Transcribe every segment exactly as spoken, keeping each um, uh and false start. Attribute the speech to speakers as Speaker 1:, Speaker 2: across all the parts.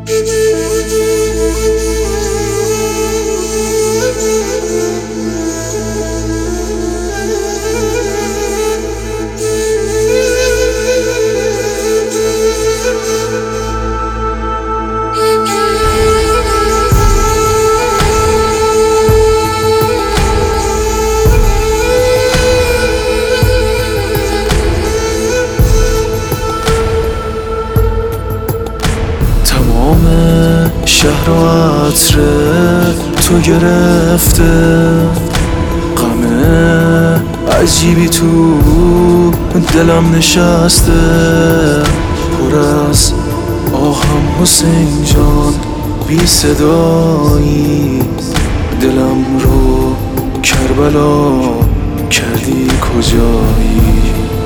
Speaker 1: شهر و عطر تو گرفته، غم عجیبی تو دلم نشسته، پر از آهم حسین جان بی صدایی، دلم رو کربلا کردی کجایی؟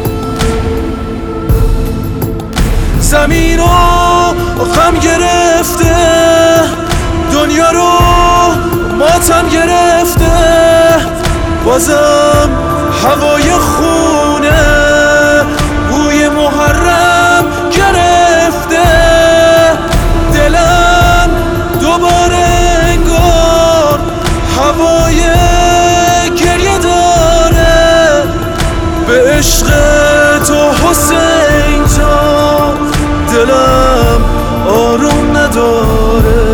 Speaker 1: زمین رو غم گرفته، دنیا رو ماتم گرفته، بازم هوای خونه بوی محرم گرفته، دلم دوباره انگار هوای گریه داره، به عشق تو حسین جان دلم آروم نداره.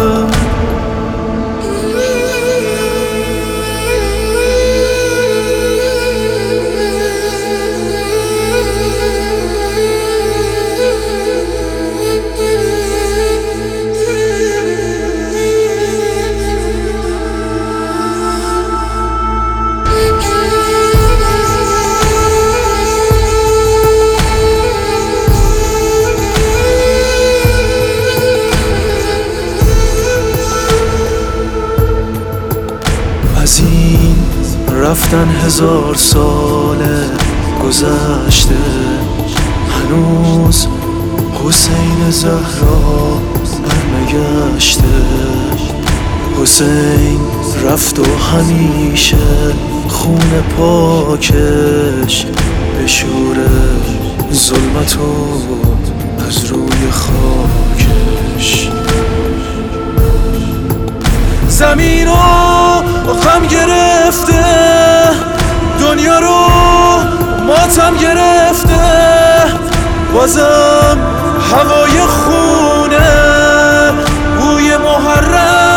Speaker 1: از این رفتن هزار سال گذشته، هنوز حسین زهرا برنگشته. حسین رفت و همیشه خون پاکش بشوره ظلمتو از روی خاکش. زمین رو غم گرفته، دنیا رو ماتم گرفته، بازم هوای خونه بوی محرم